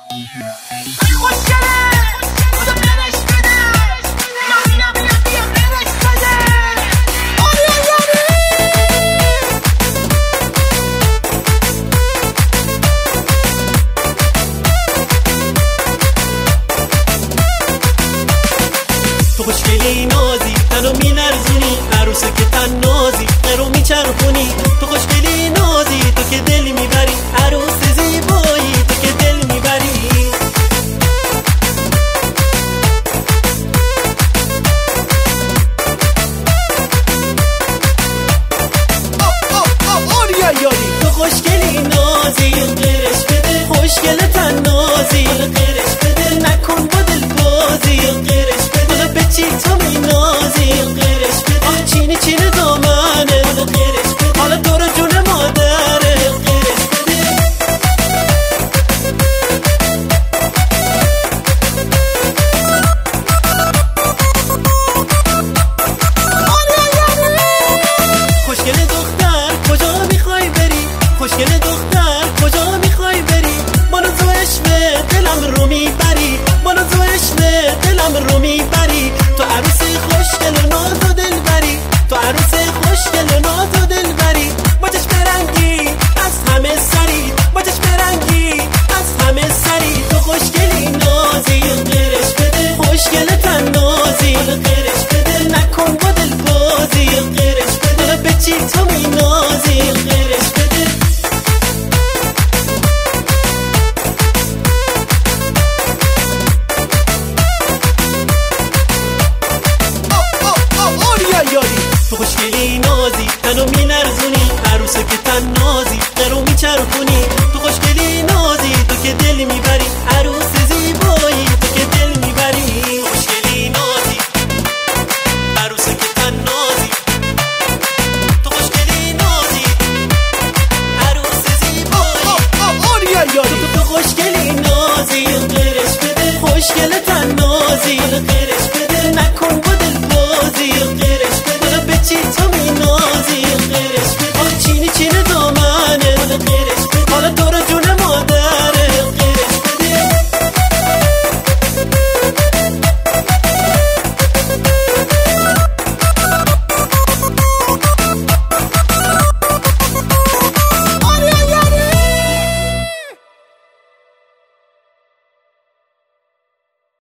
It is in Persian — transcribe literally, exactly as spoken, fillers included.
تو خوشگلی نازی تنو میلرزونی، عروسه که تن نازی قرو میچرخونی. تو خوشگلی نازی تو که دل میبری، عروس زیبایی تو که دل میبری. تو خوشگلی نازی قرش بده، خوشگل تن نازی قرش بده، نکن با دل بازی قرش بده. به چی تو می نازی قرش بده، چینی چینی دامنه قرش بده، حالا تو رو جون مادره قرش بده. خوشگل دختر کجا میخوای بری، خوشگل دختر کجا میخوای بری، بالا تو عشق دلم رو میبری، بالا تو عشق دلم رو میبری. تو عروس خوشگل و ناز و دل بری، تو عروس خوشگل و ناز و دل بری. با چشم رنگی از همه سری، با چشم رنگی از همه سری. تو خوشگلی نازی قرش بده، خوشگل تن نازی قرش بده، نکن با دل بازی قرش بده. به چی تو می نازی قرش بده. تو خوشگلی نازی تنو میلرزونی، عروسه که تن نازی قرو میچرخونی. تو خوشگلی نازی تو که دل میبری، عروس زیبایی تو که دل میبری. خوشگلی نازی عروسه که تن نازی، تو خوشگلی نازی عروس زیبایی. تو خوشگلی نازی قرش بده، خوشگل تن نازی قرش بده،